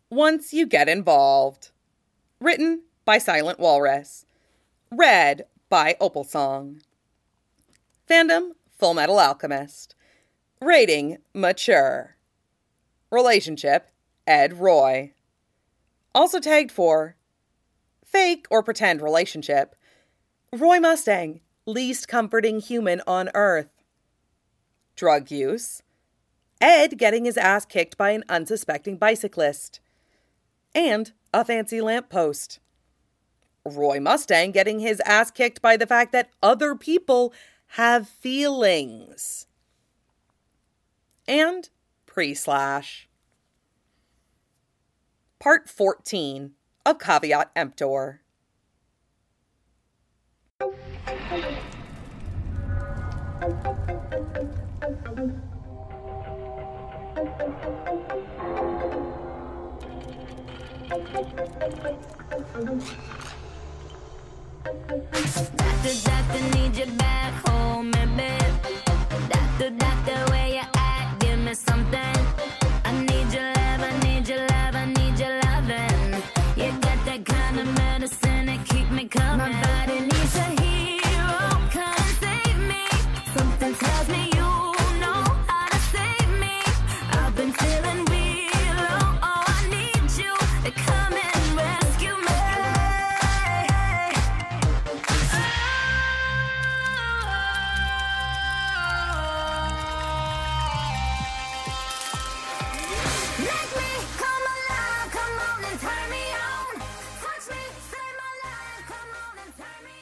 Once You Get Involved. Written by Silent Walrus. Read by Opal Song. Fandom, Full Metal Alchemist. Rating, mature. Relationship, Ed Roy. Also tagged for fake or pretend relationship, Roy Mustang, least comforting human on Earth. Drug use, Ed getting his ass kicked by an unsuspecting bicyclist. And a fancy lamppost. Roy Mustang getting his ass kicked by the fact that other people have feelings. And pre-slash. Part 14 of Caveat Emptor. Doctor, need you back home, baby. Doctor, where you at? Give me something. I need your love, I need your love, I need your loving. You got that kind of medicine that keep me coming. My body needs a hero, come and save me. Something tells me you know how to save me. I've been feeling real low, oh, I need you to come and rescue me. Make me come alive, come on and turn me on. Touch me, save my life, come on and turn me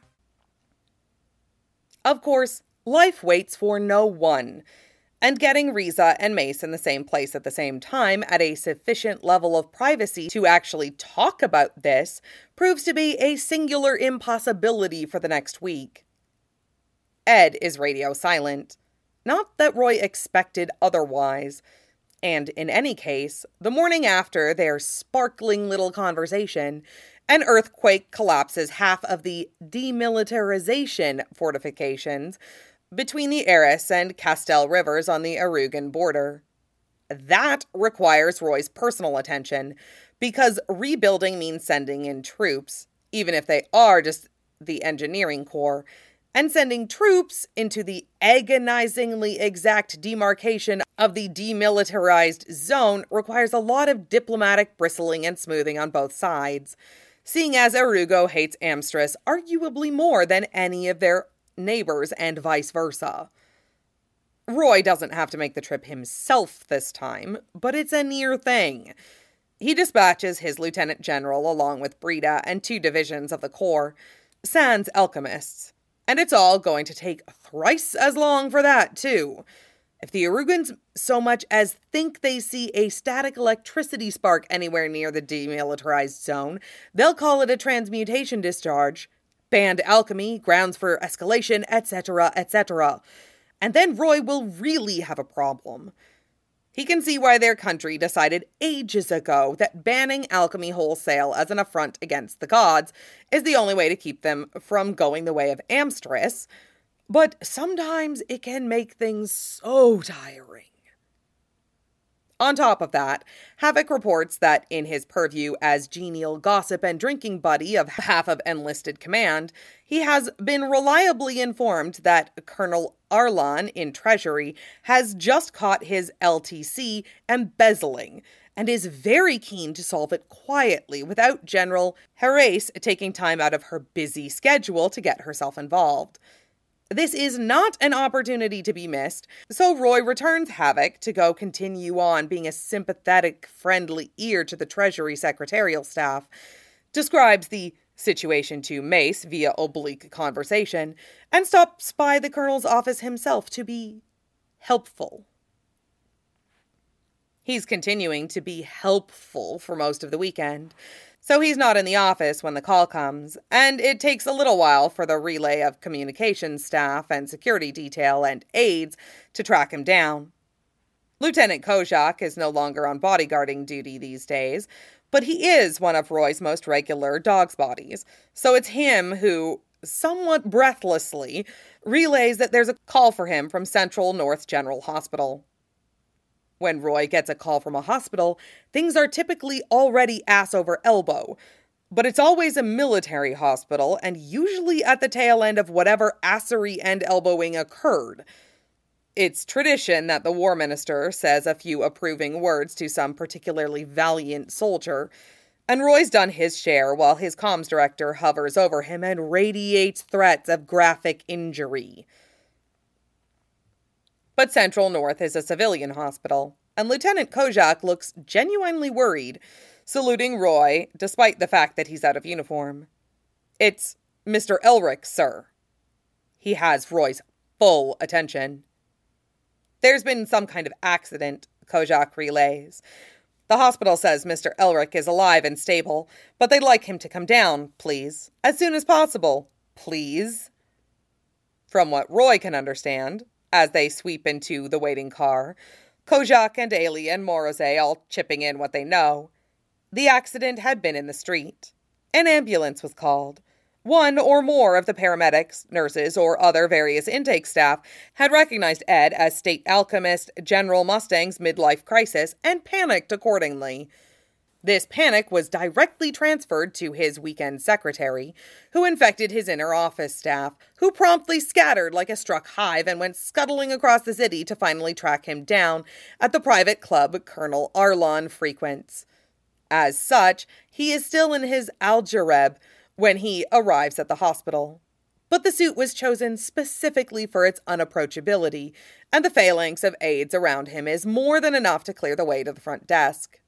on. Of course, life waits for no one, and getting Riza and Mace in the same place at the same time at a sufficient level of privacy to actually talk about this proves to be a singular impossibility for the next week. Ed is radio silent. Not that Roy expected otherwise. And in any case, the morning after their sparkling little conversation, an earthquake collapses half of the demilitarization fortifications between the Eris and Castell rivers on the Arugan border. That requires Roy's personal attention, because rebuilding means sending in troops, even if they are just the engineering corps, and sending troops into the agonizingly exact demarcation of the demilitarized zone requires a lot of diplomatic bristling and smoothing on both sides, seeing as Arugo hates Amstress arguably more than any of their neighbors and vice versa. Roy doesn't have to make the trip himself this time, but it's a near thing. He dispatches his lieutenant general along with Brita and 2 divisions of the corps, sans alchemists. And it's all going to take thrice as long for that, too. If the Arugans so much as think they see a static electricity spark anywhere near the demilitarized zone, they'll call it a transmutation discharge, banned alchemy, grounds for escalation, etc., etc. And then Roy will really have a problem. He can see why their country decided ages ago that banning alchemy wholesale as an affront against the gods is the only way to keep them from going the way of Amstress, but sometimes it can make things so tiring. On top of that, Havoc reports that in his purview as genial gossip and drinking buddy of half of enlisted command, he has been reliably informed that Colonel Arlan in Treasury has just caught his LTC embezzling and is very keen to solve it quietly without General Herace taking time out of her busy schedule to get herself involved. This is not an opportunity to be missed, so Roy returns Havoc to go continue on being a sympathetic, friendly ear to the Treasury secretarial staff, describes the situation to Mace via oblique conversation, and stops by the Colonel's office himself to be helpful. He's continuing to be helpful for most of the weekend, so he's not in the office when the call comes, and it takes a little while for the relay of communications staff and security detail and aides to track him down. Lieutenant Kojak is no longer on bodyguarding duty these days, but he is one of Roy's most regular dog's bodies, so it's him who, somewhat breathlessly, relays that there's a call for him from Central North General Hospital. When Roy gets a call from a hospital, things are typically already ass over elbow. But it's always a military hospital, and usually at the tail end of whatever assery and elbowing occurred. It's tradition that the war minister says a few approving words to some particularly valiant soldier, and Roy's done his share while his comms director hovers over him and radiates threats of graphic injury. But Central North is a civilian hospital, and Lieutenant Kojak looks genuinely worried, saluting Roy, despite the fact that he's out of uniform. "It's Mr. Elric, sir." He has Roy's full attention. "There's been some kind of accident," Kojak relays. "The hospital says Mr. Elric is alive and stable, but they'd like him to come down, please. As soon as possible. Please." From what Roy can understand, as they sweep into the waiting car, Kojak and Ailey and Morrissey all chipping in what they know, the accident had been in the street. An ambulance was called. One or more of the paramedics, nurses, or other various intake staff had recognized Ed as state alchemist General Mustang's midlife crisis and panicked accordingly. This panic was directly transferred to his weekend secretary, who infected his inner office staff, who promptly scattered like a struck hive and went scuttling across the city to finally track him down at the private club Colonel Arlon frequents. As such, he is still in his algereb when he arrives at the hospital. But the suit was chosen specifically for its unapproachability, and the phalanx of aides around him is more than enough to clear the way to the front desk.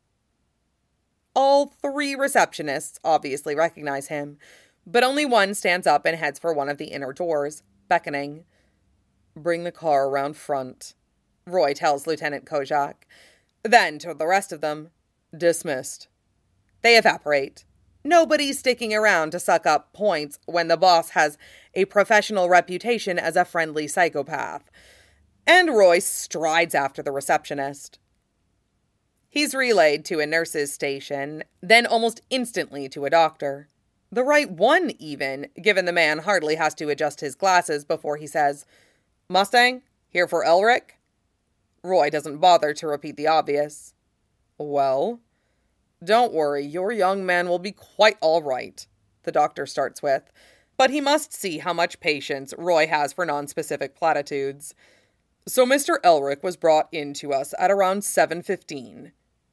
All three receptionists obviously recognize him, but only one stands up and heads for one of the inner doors, beckoning. "Bring the car around front," Roy tells Lieutenant Kojak. Then, to the rest of them, "Dismissed." They evaporate. Nobody's sticking around to suck up points when the boss has a professional reputation as a friendly psychopath. And Roy strides after the receptionist. He's relayed to a nurse's station, then almost instantly to a doctor. The right one, even, given the man hardly has to adjust his glasses before he says, "Mustang, here for Elric?" Roy doesn't bother to repeat the obvious. "Well, don't worry, your young man will be quite all right," the doctor starts with, but he must see how much patience Roy has for nonspecific platitudes. "So Mr. Elric was brought in to us at around 7:15.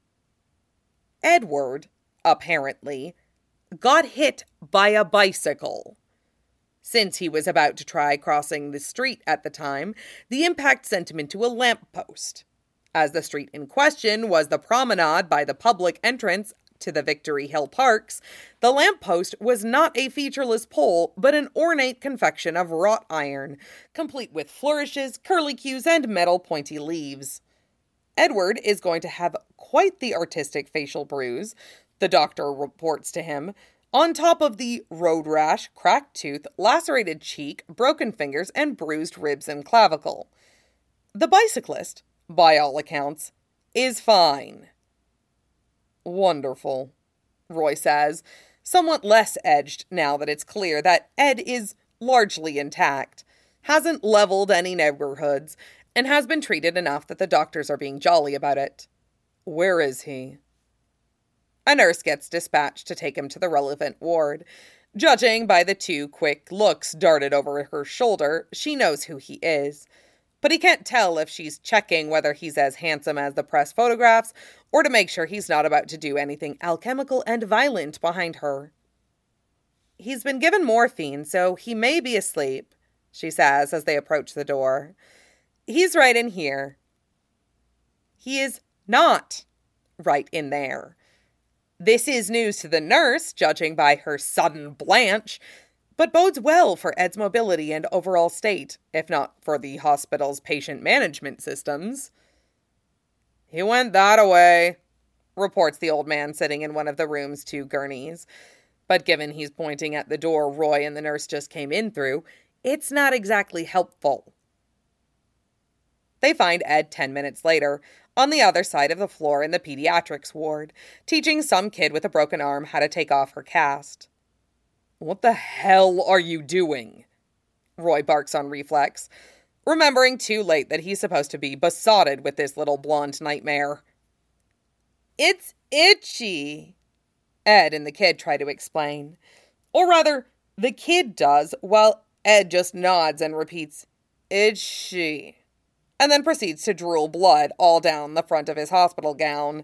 Edward, apparently, got hit by a bicycle. Since he was about to try crossing the street at the time, the impact sent him into a lamppost. As the street in question was the promenade by the public entrance to the Victory Hill Parks, the lamppost was not a featureless pole, but an ornate confection of wrought iron, complete with flourishes, curlicues, and metal pointy leaves. Edward is going to have quite the artistic facial bruise, the doctor reports to him, on top of the road rash, cracked tooth, lacerated cheek, broken fingers, and bruised ribs and clavicle. The bicyclist, by all accounts, is fine. "Wonderful," Roy says, somewhat less edged now that it's clear that Ed is largely intact, hasn't leveled any neighborhoods, and has been treated enough that the doctors are being jolly about it. "Where is he?" A nurse gets dispatched to take him to the relevant ward. Judging by the 2 quick looks darted over her shoulder, she knows who he is. But he can't tell if she's checking whether he's as handsome as the press photographs, or to make sure he's not about to do anything alchemical and violent behind her. "He's been given morphine, so he may be asleep," she says as they approach the door. "He's right in here." He is not right in there. This is news to the nurse, judging by her sudden blanch, but bodes well for Ed's mobility and overall state, if not for the hospital's patient management systems. "He went that-a-way," reports the old man sitting in one of the room's 2 gurneys. But given he's pointing at the door Roy and the nurse just came in through, it's not exactly helpful. They find Ed 10 minutes later, on the other side of the floor in the pediatrics ward, teaching some kid with a broken arm how to take off her cast. "What the hell are you doing?" Roy barks on reflex. remembering too late that he's supposed to be besotted with this little blonde nightmare. "It's itchy," Ed and the kid try to explain. Or rather, the kid does, while Ed just nods and repeats, "Itchy," and then proceeds to drool blood all down the front of his hospital gown.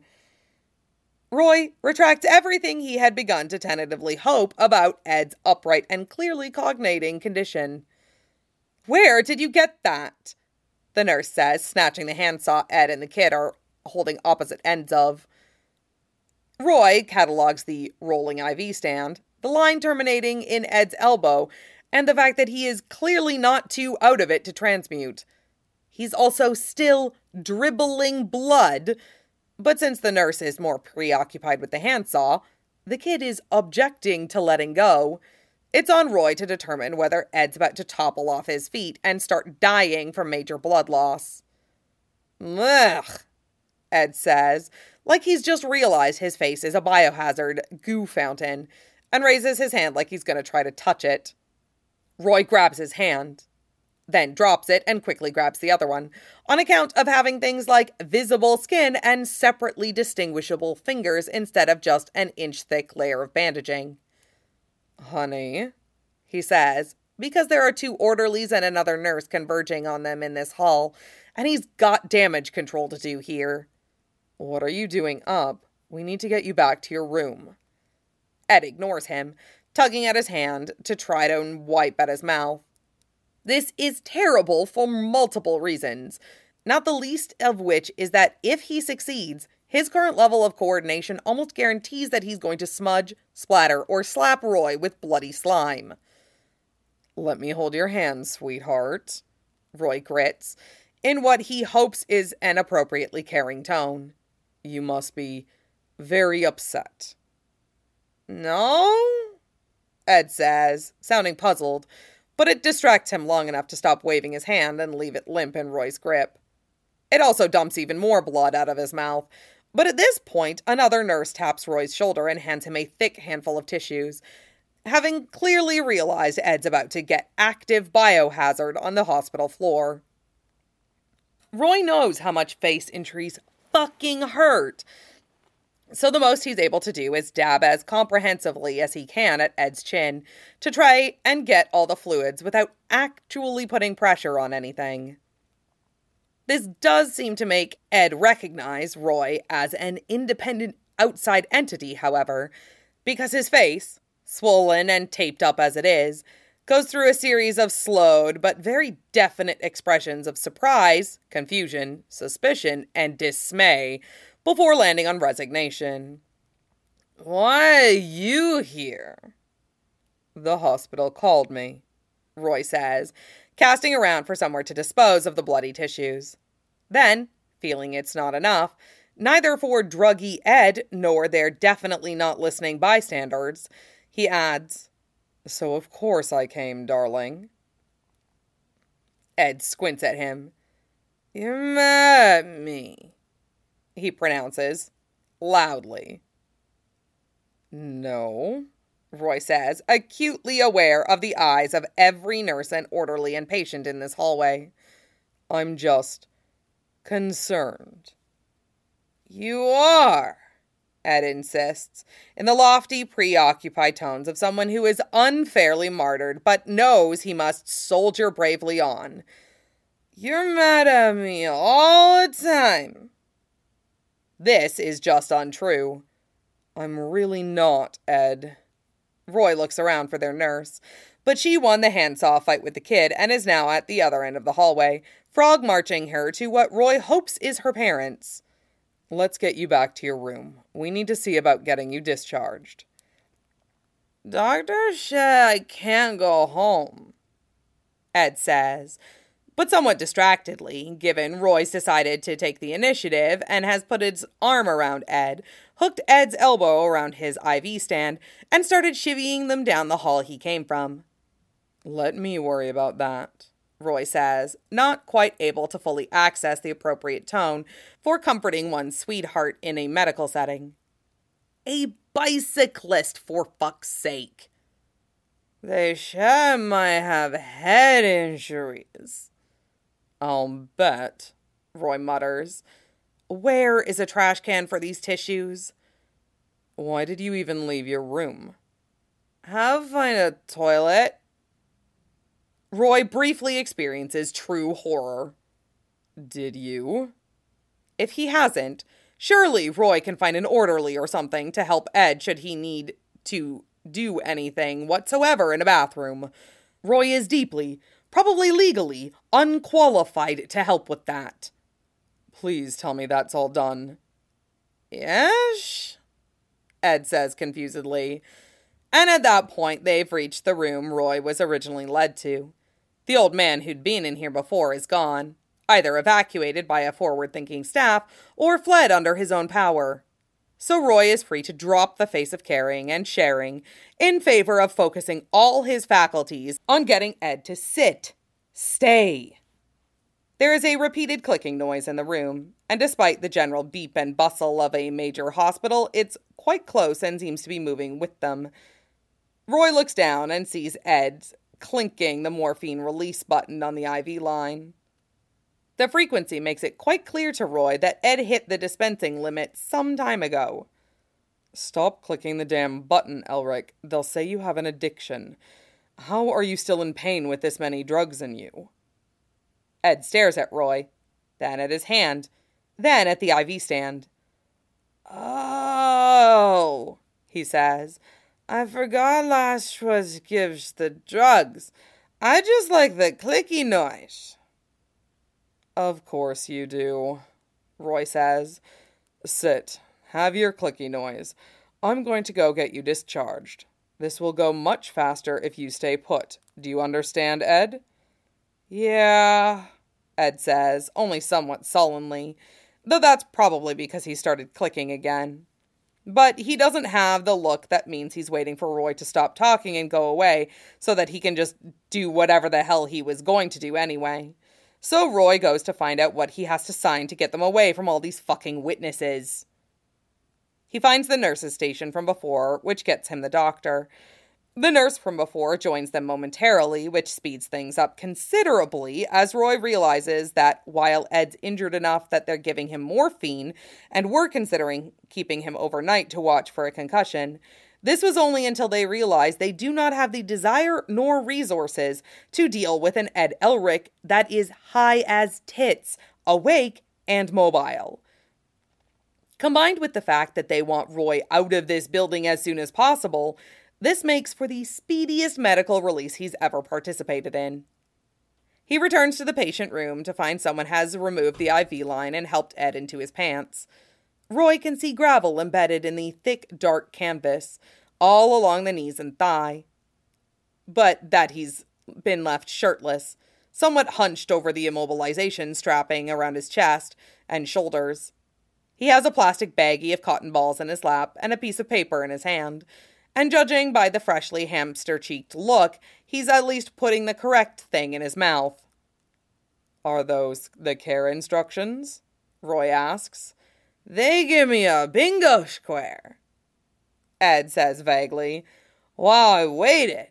Roy retracts everything he had begun to tentatively hope about Ed's upright and clearly cognating condition. "Where did you get that?" the nurse says, snatching the handsaw Ed and the kid are holding opposite ends of. Roy catalogues the rolling IV stand, the line terminating in Ed's elbow, and the fact that he is clearly not too out of it to transmute. He's also still dribbling blood, but since the nurse is more preoccupied with the handsaw, the kid is objecting to letting go. It's on Roy to determine whether Ed's about to topple off his feet and start dying from major blood loss. "Ugh," Ed says, like he's just realized his face is a biohazard goo fountain, and raises his hand like he's going to try to touch it. Roy grabs his hand, then drops it and quickly grabs the other one, on account of having things like visible skin and separately distinguishable fingers instead of just an inch-thick layer of bandaging. "Honey," he says, because there are 2 orderlies and another nurse converging on them in this hall, and he's got damage control to do here. "What are you doing up? We need to get you back to your room." Ed ignores him, tugging at his hand to try to wipe at his mouth. This is terrible for multiple reasons, not the least of which is that if he succeeds, his current level of coordination almost guarantees that he's going to smudge, splatter, or slap Roy with bloody slime. "Let me hold your hand, sweetheart," Roy grits, in what he hopes is an appropriately caring tone. "You must be very upset." "No?" Ed says, sounding puzzled, but it distracts him long enough to stop waving his hand and leave it limp in Roy's grip. It also dumps even more blood out of his mouth, but at this point, another nurse taps Roy's shoulder and hands him a thick handful of tissues, having clearly realized Ed's about to get active biohazard on the hospital floor. Roy knows how much face injuries fucking hurt, so the most he's able to do is dab as comprehensively as he can at Ed's chin to try and get all the fluids without actually putting pressure on anything. This does seem to make Ed recognize Roy as an independent outside entity, however, because his face, swollen and taped up as it is, goes through a series of slowed but very definite expressions of surprise, confusion, suspicion, and dismay before landing on resignation. "Why are you here?" "The hospital called me," Roy says, casting around for somewhere to dispose of the bloody tissues. Then, feeling it's not enough, neither for druggy Ed nor their definitely not listening bystanders, he adds, "So of course I came, darling." Ed squints at him. "You're mad at me," he pronounces, loudly. "No," Roy says, acutely aware of the eyes of every nurse and orderly and patient in this hallway. "I'm just concerned." "You are," Ed insists, in the lofty, preoccupied tones of someone who is unfairly martyred but knows he must soldier bravely on. "You're mad at me all the time." This is just untrue. "I'm really not, Ed." Roy looks around for their nurse, but she won the handsaw fight with the kid and is now at the other end of the hallway, frog marching her to what Roy hopes is her parents. "Let's get you back to your room. We need to see about getting you discharged." "Doctor said I can't go home," Ed says, but somewhat distractedly, given Roy's decided to take the initiative and has put its arm around Ed, hooked Ed's elbow around his IV stand, and started chivying them down the hall he came from. "Let me worry about that," Roy says, not quite able to fully access the appropriate tone for comforting one's sweetheart in a medical setting. A bicyclist, for fuck's sake. "They said I might have head injuries," I'll bet, Roy mutters. Where is a trash can for these tissues? Why did you even leave your room? Have find a toilet. Roy briefly experiences true horror. Did you? If he hasn't, surely Roy can find an orderly or something to help Ed should he need to do anything whatsoever in a bathroom. Roy is deeply, probably legally, unqualified to help with that. Please tell me that's all done. Yes, Ed says confusedly. And at that point, they've reached the room Roy was originally led to. The old man who'd been in here before is gone, either evacuated by a forward-thinking staff or fled under his own power. So Roy is free to drop the face of caring and sharing in favor of focusing all his faculties on getting Ed to stay. There is a repeated clicking noise in the room, and despite the general beep and bustle of a major hospital, it's quite close and seems to be moving with them. Roy looks down and sees Ed clinking the morphine release button on the IV line. The frequency makes it quite clear to Roy that Ed hit the dispensing limit some time ago. Stop clicking the damn button, Elric. They'll say you have an addiction. How are you still in pain with this many drugs in you? Ed stares at Roy, then at his hand, then at the IV stand. Oh, he says. I forgot last was gives the drugs. I just like the clicky noise. Of course you do, Roy says. Sit. Have your clicky noise. I'm going to go get you discharged. This will go much faster if you stay put. Do you understand, Ed? Yeah, Ed says, only somewhat sullenly, though that's probably because he started clicking again. But he doesn't have the look that means he's waiting for Roy to stop talking and go away so that he can just do whatever the hell he was going to do anyway. So Roy goes to find out what he has to sign to get them away from all these fucking witnesses. He finds the nurse's station from before, which gets him the doctor. The nurse from before joins them momentarily, which speeds things up considerably as Roy realizes that while Ed's injured enough that they're giving him morphine and were considering keeping him overnight to watch for a concussion, this was only until they realize they do not have the desire nor resources to deal with an Ed Elric that is high as tits, awake, and mobile. Combined with the fact that they want Roy out of this building as soon as possible, this makes for the speediest medical release he's ever participated in. He returns to the patient room to find someone has removed the IV line and helped Ed into his pants. Roy can see gravel embedded in the thick, dark canvas, all along the knees and thigh. But that he's been left shirtless, somewhat hunched over the immobilization strapping around his chest and shoulders. He has a plastic baggie of cotton balls in his lap and a piece of paper in his hand, and judging by the freshly hamster-cheeked look, he's at least putting the correct thing in his mouth. Are those the care instructions? Roy asks. They give me a bingo square, Ed says vaguely, while I waited.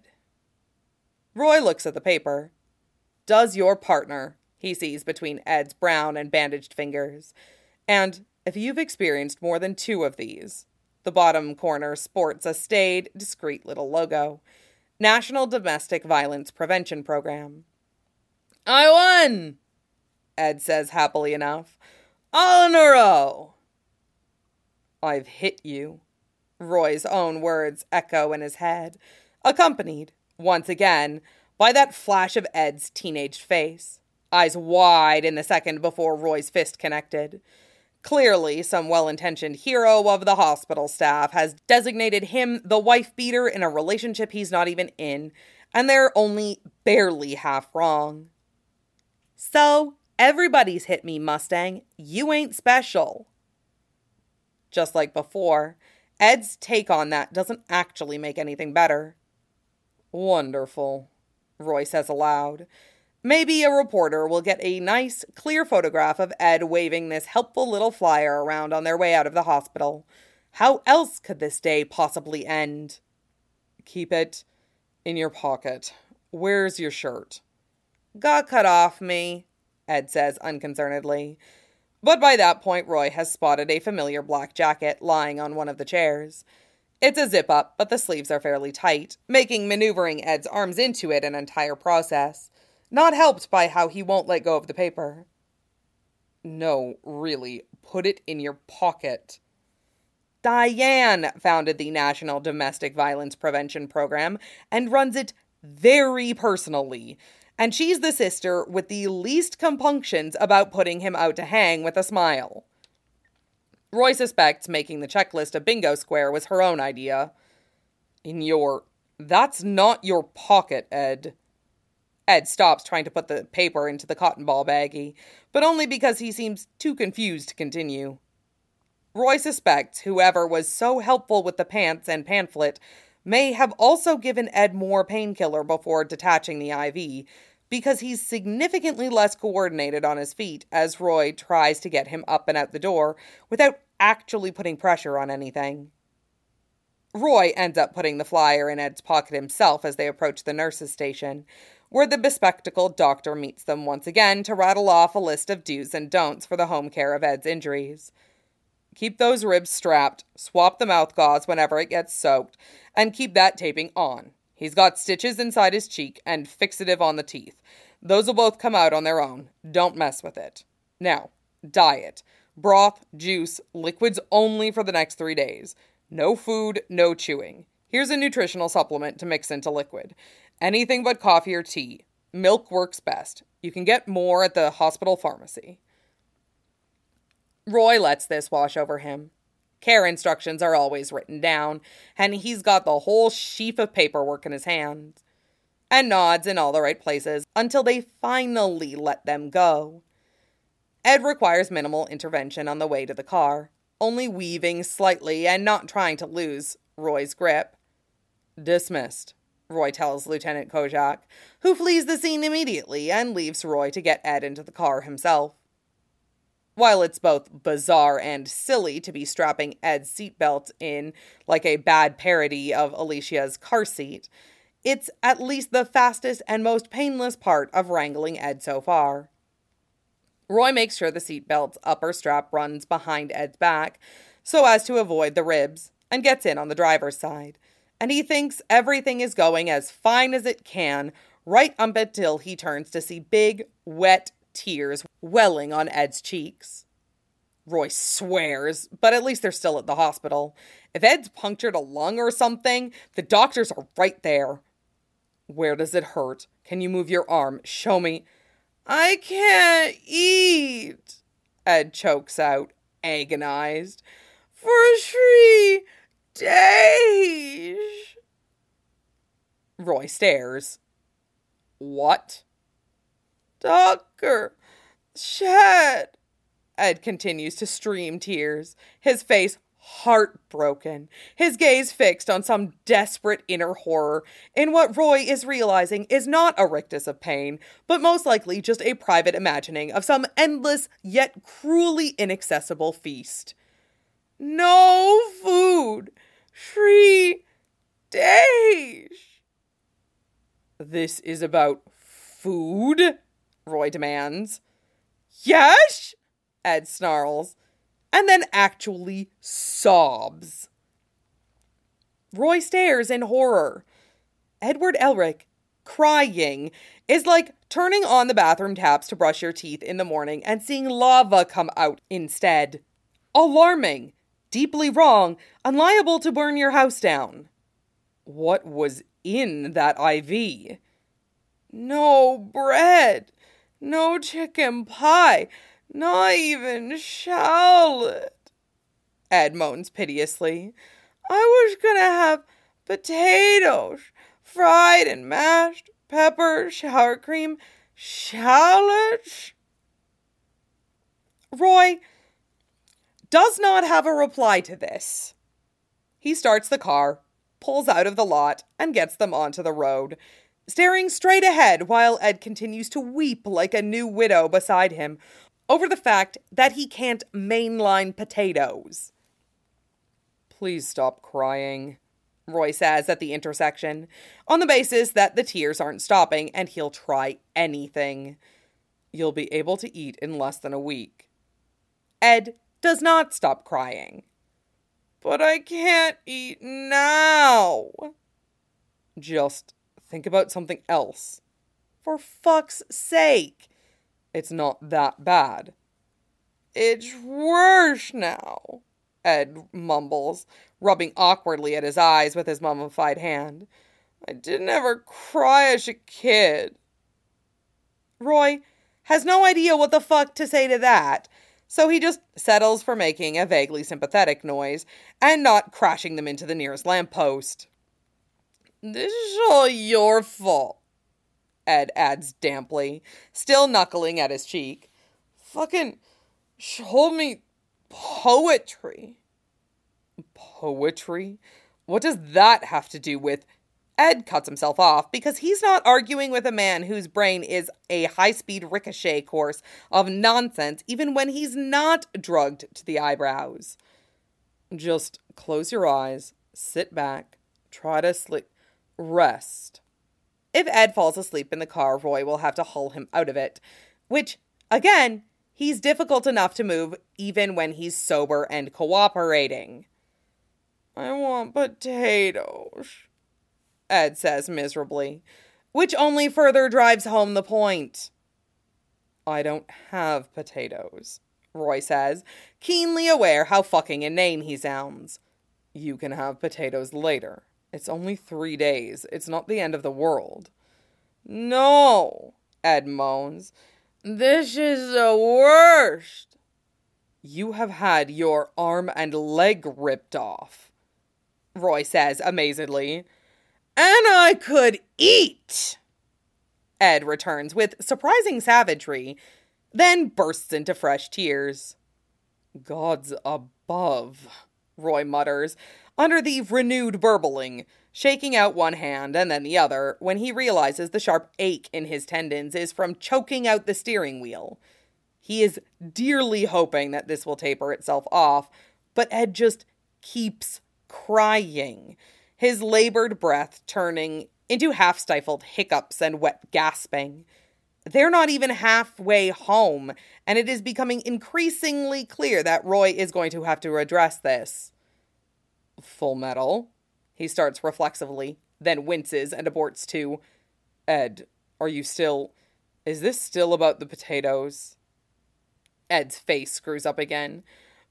Roy looks at the paper. Does your partner, he sees between Ed's brown and bandaged fingers. And if you've experienced more than 2 of these, the bottom corner sports a staid, discreet little logo. National Domestic Violence Prevention Program. I won, Ed says happily enough. All in a row. I've hit you, Roy's own words echo in his head, accompanied, once again, by that flash of Ed's teenaged face, eyes wide in the second before Roy's fist connected. Clearly, some well-intentioned hero of the hospital staff has designated him the wife-beater in a relationship he's not even in, and they're only barely half wrong. So, everybody's hit me, Mustang. You ain't special. Just like before, Ed's take on that doesn't actually make anything better. Wonderful, Roy says aloud. Maybe a reporter will get a nice, clear photograph of Ed waving this helpful little flyer around on their way out of the hospital. How else could this day possibly end? Keep it in your pocket. Where's your shirt? Got cut off me, Ed says unconcernedly. But by that point, Roy has spotted a familiar black jacket lying on one of the chairs. It's a zip-up, but the sleeves are fairly tight, making maneuvering Ed's arms into it an entire process, not helped by how he won't let go of the paper. No, really, put it in your pocket. Diane founded the National Domestic Violence Prevention Program and runs it very personally, and she's the sister with the least compunctions about putting him out to hang with a smile. Roy suspects making the checklist a bingo square was her own idea. That's not your pocket, Ed. Ed stops trying to put the paper into the cotton ball baggie, but only because he seems too confused to continue. Roy suspects whoever was so helpful with the pants and pamphlet may have also given Ed more painkiller before detaching the IV, because he's significantly less coordinated on his feet as Roy tries to get him up and out the door without actually putting pressure on anything. Roy ends up putting the flyer in Ed's pocket himself as they approach the nurse's station, where the bespectacled doctor meets them once again to rattle off a list of do's and don'ts for the home care of Ed's injuries. Keep those ribs strapped, swap the mouth gauze whenever it gets soaked, and keep that taping on. He's got stitches inside his cheek and fixative on the teeth. Those will both come out on their own. Don't mess with it. Now, diet. Broth, juice, liquids only for the next 3 days. No food, no chewing. Here's a nutritional supplement to mix into liquid. Anything but coffee or tea. Milk works best. You can get more at the hospital pharmacy. Roy lets this wash over him. Care instructions are always written down, and he's got the whole sheaf of paperwork in his hands, and nods in all the right places until they finally let them go. Ed requires minimal intervention on the way to the car, only weaving slightly and not trying to lose Roy's grip. Dismissed, Roy tells Lieutenant Kojak, who flees the scene immediately and leaves Roy to get Ed into the car himself. While it's both bizarre and silly to be strapping Ed's seatbelt in like a bad parody of Alicia's car seat, it's at least the fastest and most painless part of wrangling Ed so far. Roy makes sure the seatbelt's upper strap runs behind Ed's back so as to avoid the ribs and gets in on the driver's side, and he thinks everything is going as fine as it can right up until he turns to see big, wet tears welling on Ed's cheeks. Roy swears, but at least they're still at the hospital. If Ed's punctured a lung or something, the doctors are right there. Where does it hurt? Can you move your arm? Show me. I can't eat, Ed chokes out, agonized. For 3 days. Roy stares. What? Doctor, Chad. Ed continues to stream tears, his face heartbroken, his gaze fixed on some desperate inner horror in what Roy is realizing is not a rictus of pain, but most likely just a private imagining of some endless yet cruelly inaccessible feast. No food. 3 days. This is about food? Roy demands. Yes? Ed snarls, and then actually sobs. Roy stares in horror. Edward Elric, crying, is like turning on the bathroom taps to brush your teeth in the morning and seeing lava come out instead. Alarming, deeply wrong, and liable to burn your house down. What was in that IV? No bread. No chicken pie, not even shallot. Ed moans piteously. I was gonna have potatoes, fried and mashed, pepper, sour cream, shallots. Roy does not have a reply to this. He starts the car, pulls out of the lot, and gets them onto the road, staring straight ahead while Ed continues to weep like a new widow beside him over the fact that he can't mainline potatoes. Please stop crying, Roy says at the intersection, on the basis that the tears aren't stopping and he'll try anything. You'll be able to eat in less than a week. Ed does not stop crying. But I can't eat now. Just think about something else. For fuck's sake. It's not that bad. It's worse now, Ed mumbles, rubbing awkwardly at his eyes with his mummified hand. I didn't ever cry as a kid. Roy has no idea what the fuck to say to that, so he just settles for making a vaguely sympathetic noise and not crashing them into the nearest lamppost. This is all your fault, Ed adds damply, still knuckling at his cheek. Fucking told me poetry. Poetry? What does that have to do with... Ed cuts himself off because he's not arguing with a man whose brain is a high-speed ricochet course of nonsense even when he's not drugged to the eyebrows. Just close your eyes, sit back, try to sleep, rest. If Ed falls asleep in the car, Roy will have to haul him out of it, which, again, he's difficult enough to move even when he's sober and cooperating. I want potatoes, Ed says miserably, which only further drives home the point. I don't have potatoes, Roy says, keenly aware how fucking inane he sounds. You can have potatoes later. It's only 3 days. It's not the end of the world. No, Ed moans. This is the worst. You have had your arm and leg ripped off, Roy says amazedly. And I could eat, Ed returns with surprising savagery, then bursts into fresh tears. Gods above, Roy mutters, under the renewed burbling, shaking out one hand and then the other, when he realizes the sharp ache in his tendons is from choking out the steering wheel. He is dearly hoping that this will taper itself off, but Ed just keeps crying, his labored breath turning into half-stifled hiccups and wet gasping. They're not even halfway home, and it is becoming increasingly clear that Roy is going to have to address this. Full Metal, he starts reflexively, then winces and aborts to, Ed, are you still... Is this still about the potatoes? Ed's face screws up again.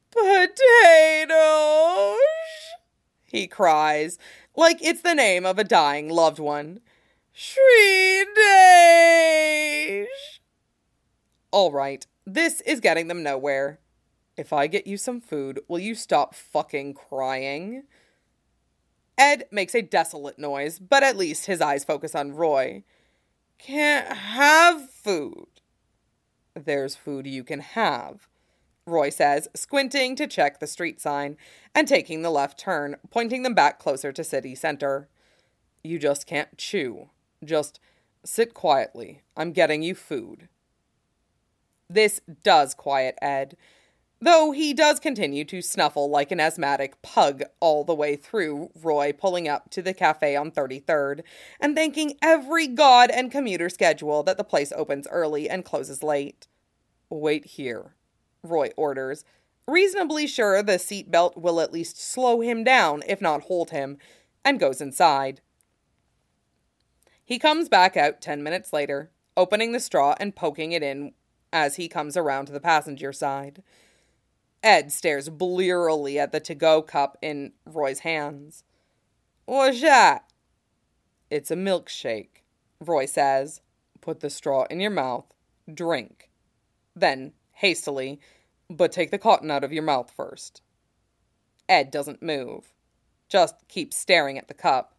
Potatoes! He cries, like it's the name of a dying loved one. 3 days! All right, this is getting them nowhere. If I get you some food, will you stop fucking crying? Ed makes a desolate noise, but at least his eyes focus on Roy. Can't have food. There's food you can have, Roy says, squinting to check the street sign and taking the left turn, pointing them back closer to city center. You just can't chew. Just sit quietly. I'm getting you food. This does quiet Ed, though he does continue to snuffle like an asthmatic pug all the way through, Roy pulling up to the cafe on 33rd and thanking every god and commuter schedule that the place opens early and closes late. Wait here, Roy orders, reasonably sure the seatbelt will at least slow him down, if not hold him, and goes inside. He comes back out 10 minutes later, opening the straw and poking it in as he comes around to the passenger side. Ed stares blearily at the to-go cup in Roy's hands. What's that? It's a milkshake, Roy says. Put the straw in your mouth. Drink. Then, hastily, but take the cotton out of your mouth first. Ed doesn't move, just keeps staring at the cup.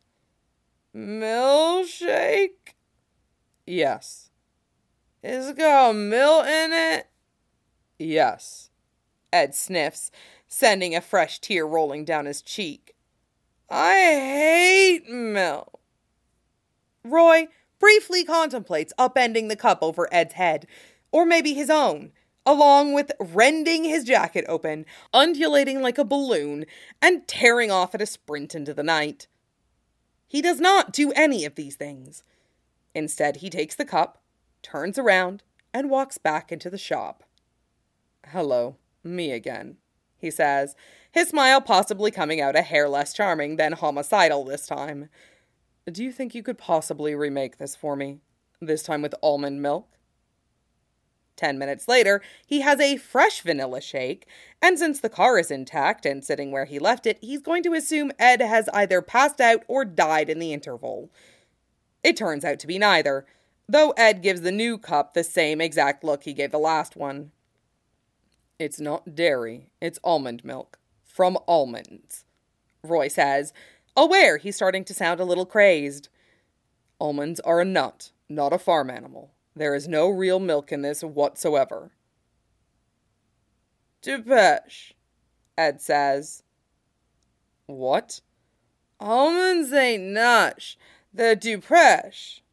Milkshake? Yes. Is it got milk in it? Yes. Ed sniffs, sending a fresh tear rolling down his cheek. I hate milk. Roy briefly contemplates upending the cup over Ed's head, or maybe his own, along with rending his jacket open, undulating like a balloon, and tearing off at a sprint into the night. He does not do any of these things. Instead, he takes the cup, turns around, and walks back into the shop. "Hello, me again," he says, his smile possibly coming out a hair less charming than homicidal this time. "Do you think you could possibly remake this for me? This time with almond milk?" 10 minutes later, he has a fresh vanilla shake, and since the car is intact and sitting where he left it, he's going to assume Ed has either passed out or died in the interval. It turns out to be neither, though Ed gives the new cup the same exact look he gave the last one. "It's not dairy, it's almond milk. From almonds," Roy says, aware he's starting to sound a little crazed. "Almonds are a nut, not a farm animal. There is no real milk in this whatsoever." "Depeche," Ed says. "What?" "Almonds ain't nuts. They're Depeche."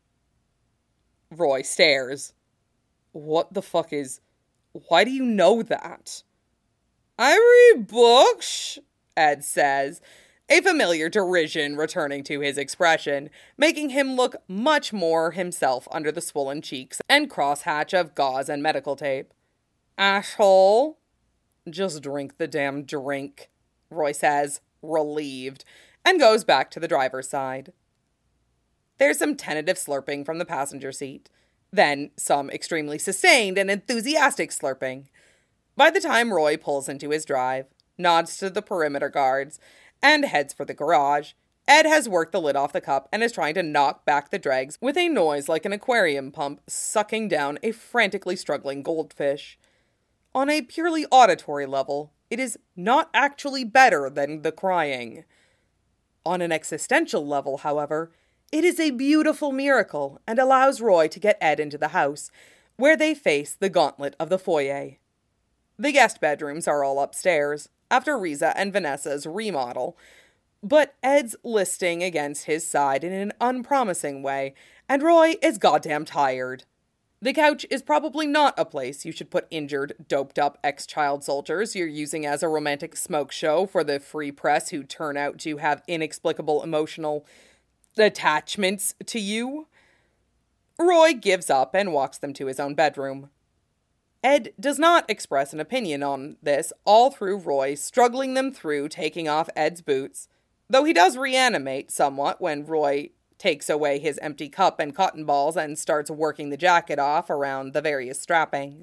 Roy stares. "What the fuck is... Why do you know that?" "I read books," Ed says, a familiar derision returning to his expression, making him look much more himself under the swollen cheeks and crosshatch of gauze and medical tape. "Asshole." "Just drink the damn drink," Roy says, relieved, and goes back to the driver's side. There's some tentative slurping from the passenger seat, then some extremely sustained and enthusiastic slurping. By the time Roy pulls into his drive, nods to the perimeter guards, and heads for the garage, Ed has worked the lid off the cup and is trying to knock back the dregs with a noise like an aquarium pump sucking down a frantically struggling goldfish. On a purely auditory level, it is not actually better than the crying. On an existential level, however, it is a beautiful miracle and allows Roy to get Ed into the house, where they face the gauntlet of the foyer. The guest bedrooms are all upstairs, after Riza and Vanessa's remodel, but Ed's listing against his side in an unpromising way, and Roy is goddamn tired. The couch is probably not a place you should put injured, doped-up ex-child soldiers you're using as a romantic smoke show for the free press who turn out to have inexplicable emotional attachments to you. Roy gives up and walks them to his own bedroom. Ed does not express an opinion on this all through Roy struggling them through taking off Ed's boots, though he does reanimate somewhat when Roy takes away his empty cup and cotton balls and starts working the jacket off around the various strapping.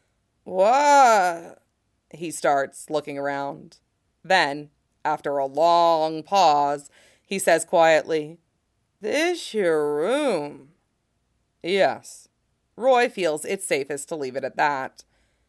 "What?" he starts, looking around. Then, after a long pause, he says quietly, "This your room?" "Yes." Roy feels it's safest to leave it at that.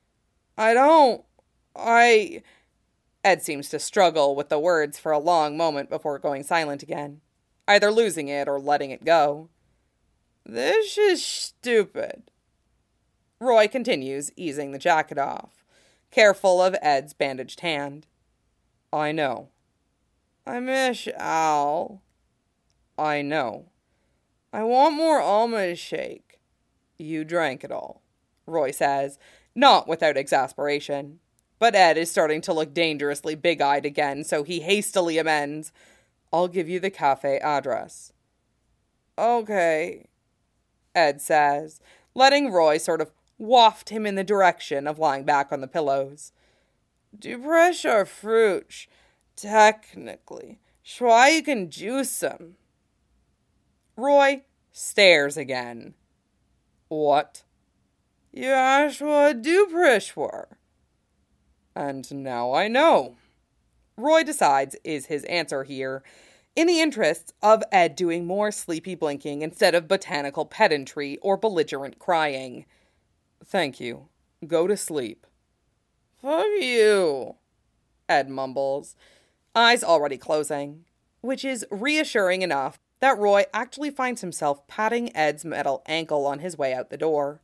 Ed seems to struggle with the words for a long moment before going silent again, either losing it or letting it go. "This is stupid." Roy continues, easing the jacket off, careful of Ed's bandaged hand. "I know." "I miss Al." "I know." "I want more almond shake." "You drank it all," Roy says, not without exasperation. But Ed is starting to look dangerously big-eyed again, so he hastily amends. "I'll give you the cafe address." "Okay," Ed says, letting Roy sort of waft him in the direction of lying back on the pillows. "Depeche are fruits, technically. Why you can juice them." Roy stares again. "What?" "You asked what Depeche were." "And now I know." Roy decides is his answer here, in the interests of Ed doing more sleepy blinking instead of botanical pedantry or belligerent crying. "Thank you. Go to sleep." "Fuck you," Ed mumbles, eyes already closing, which is reassuring enough that Roy actually finds himself patting Ed's metal ankle on his way out the door.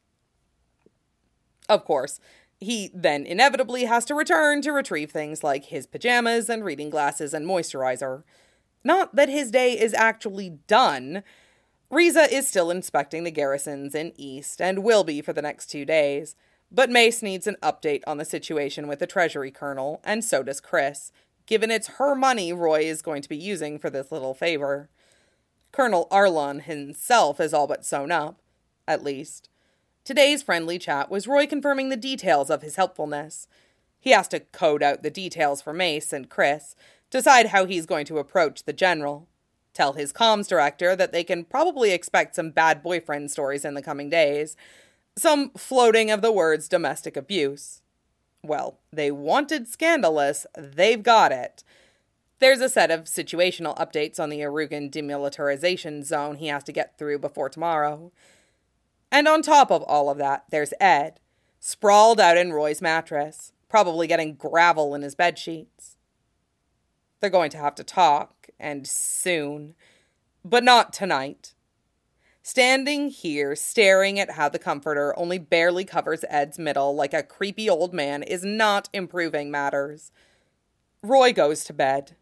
Of course, he then inevitably has to return to retrieve things like his pajamas and reading glasses and moisturizer. Not that his day is actually done. Riza is still inspecting the garrisons in East and will be for the next 2 days, but Mace needs an update on the situation with the Treasury Colonel, and so does Chris, given it's her money Roy is going to be using for this little favor. Colonel Arlon himself is all but sewn up, at least. Today's friendly chat was Roy confirming the details of his helpfulness. He has to code out the details for Mace and Chris, decide how he's going to approach the general, tell his comms director that they can probably expect some bad boyfriend stories in the coming days, some floating of the words domestic abuse. Well, they wanted scandalous, they've got it. There's a set of situational updates on the Arugan demilitarization zone he has to get through before tomorrow. And on top of all of that, there's Ed, sprawled out in Roy's mattress, probably getting gravel in his bedsheets. They're going to have to talk, and soon. But not tonight. Standing here, staring at how the comforter only barely covers Ed's middle like a creepy old man is not improving matters. Roy goes to bed.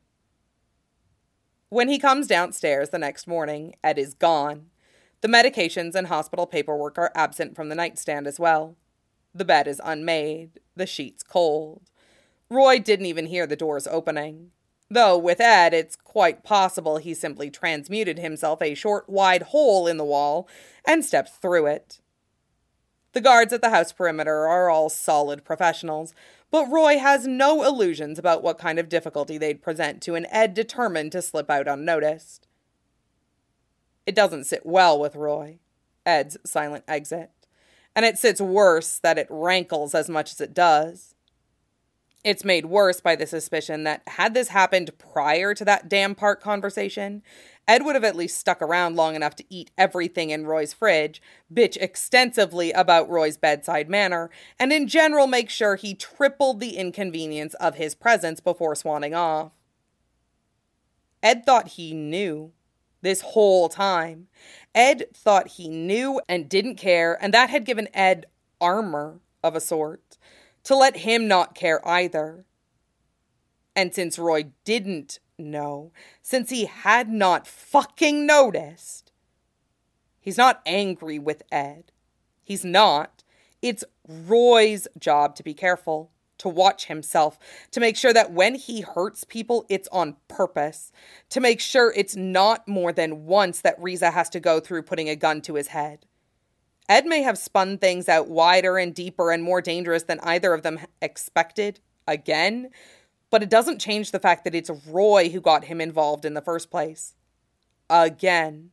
When he comes downstairs the next morning, Ed is gone. The medications and hospital paperwork are absent from the nightstand as well. The bed is unmade, the sheets cold. Roy didn't even hear the doors opening. Though with Ed, it's quite possible he simply transmuted himself a short, wide hole in the wall and stepped through it. The guards at the house perimeter are all solid professionals, but Roy has no illusions about what kind of difficulty they'd present to an Ed determined to slip out unnoticed. It doesn't sit well with Roy, Ed's silent exit, and it sits worse that it rankles as much as it does. It's made worse by the suspicion that had this happened prior to that damn park conversation, Ed would have at least stuck around long enough to eat everything in Roy's fridge, bitch extensively about Roy's bedside manner, and in general make sure he tripled the inconvenience of his presence before swanning off. Ed thought he knew. This whole time. Ed thought he knew and didn't care, and that had given Ed armor of a sort. To let him not care either. And since Roy didn't know, since he had not fucking noticed, he's not angry with Ed. He's not. It's Roy's job to be careful, to watch himself, to make sure that when he hurts people, it's on purpose, to make sure it's not more than once that Riza has to go through putting a gun to his head. Ed may have spun things out wider and deeper and more dangerous than either of them expected, again, but it doesn't change the fact that it's Roy who got him involved in the first place. Again.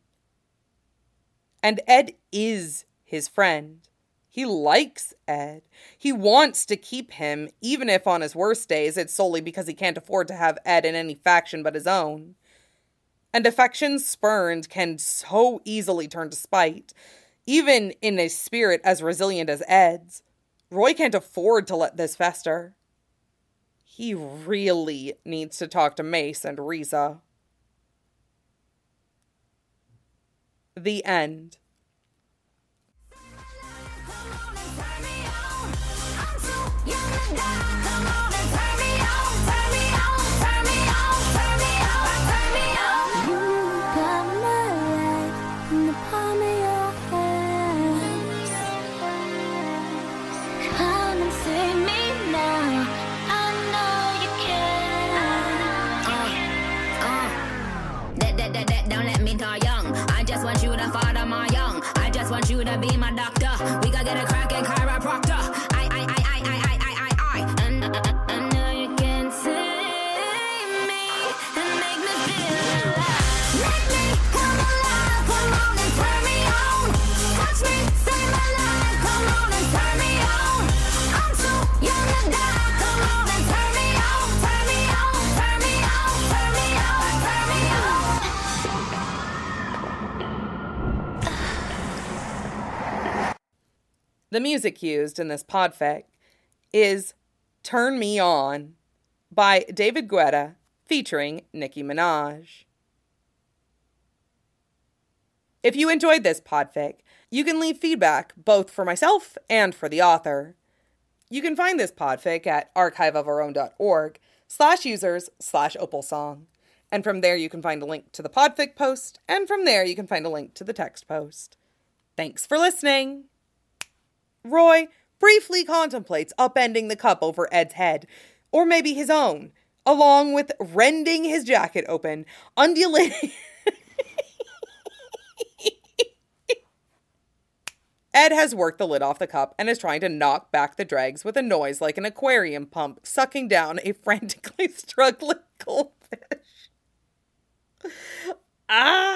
And Ed is his friend. He likes Ed. He wants to keep him, even if on his worst days it's solely because he can't afford to have Ed in any faction but his own. And affection spurned can so easily turn to spite. Even in a spirit as resilient as Ed's, Roy can't afford to let this fester. He really needs to talk to Mace and Riza. The end. Want you to be my doctor. We gotta get a crack at chiropractor. I know you can save me and make me feel alive. Make me come alive. Come on and turn me on. Touch me, save my life. Come on and turn me on. I'm too young to die. Come on and turn me on. Turn me on. Turn me on. Turn me on. Turn me on. The music used in this podfic is Turn Me On by David Guetta featuring Nicki Minaj. If you enjoyed this podfic, you can leave feedback both for myself and for the author. You can find this podfic at archiveofourown.org/users/opalsong. And from there you can find a link to the podfic post, and from there you can find a link to the text post. Thanks for listening! Roy briefly contemplates upending the cup over Ed's head, or maybe his own, along with rending his jacket open, undulating... Ed has worked the lid off the cup and is trying to knock back the dregs with a noise like an aquarium pump sucking down a frantically struggling goldfish.